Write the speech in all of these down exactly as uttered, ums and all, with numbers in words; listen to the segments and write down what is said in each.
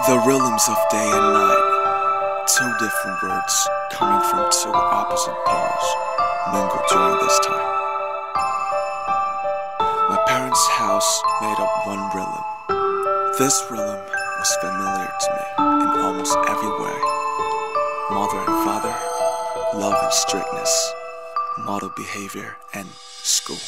The rhythms of day and night, two different words coming from two opposite poles, mingle during this time. My parents' house made up one rhythm. This rhythm was familiar to me in almost every way. Mother and father, love and strictness, model behavior, and school.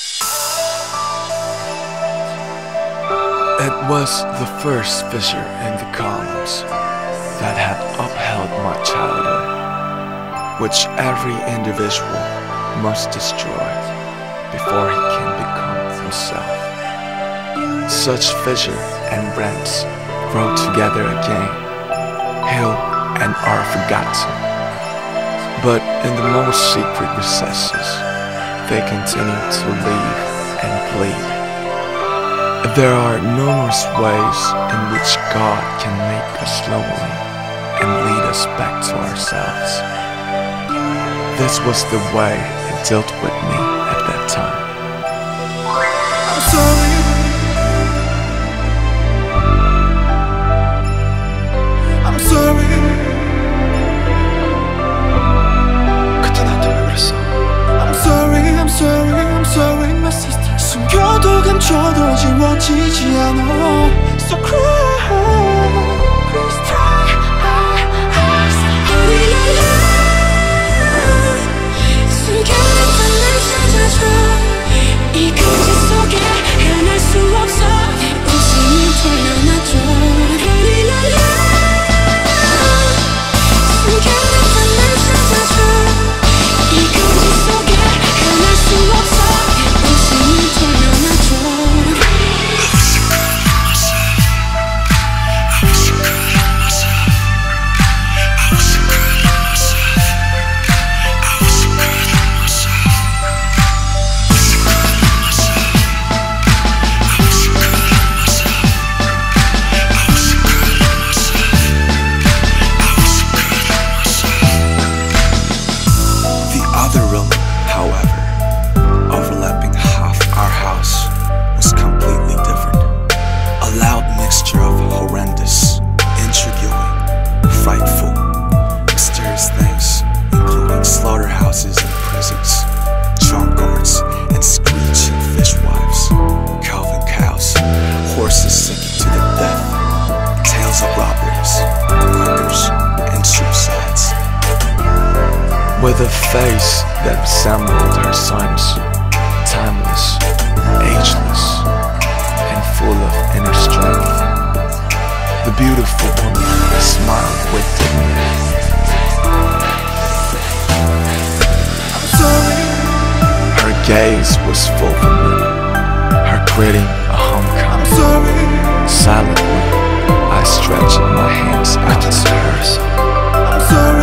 It was the first fissure in the columns that had upheld my childhood, which every individual must destroy before he can become himself. Such fissure and rents grow together again, heal and are forgotten. But in the most secret recesses, they continue to live and bleed. There are numerous ways in which God can make us lonely and lead us back to ourselves. This was the way it dealt with me at that time. I'm sorry. I'm sorry. 그때 나한테 왜 그랬어? I'm sorry, I'm sorry, I'm sorry, my sister. 숨겨도 감춰도 지워지지 않아. So cry, please try. 우리는 숨겨놨던 날 찾아줘. 이 거짓 속에 헤어날 수 없어. 웃음을 돌려놔줘. 우리는 숨겨놨던 날 찾아줘. 이 거짓 속에 헤어날 수 없어. Slaughterhouses and prisons, trunk guards and screeching fishwives, calving cows, horses sinking to their death, tales of robberies, murders, and suicides. With a face that resembled her son's, timeless, ageless, and full of inner strength, the beautiful woman smiled with dignity. Her gaze was fulfillment, her greeting a homecoming. Silently, I stretched my hands out to her. I'm sorry.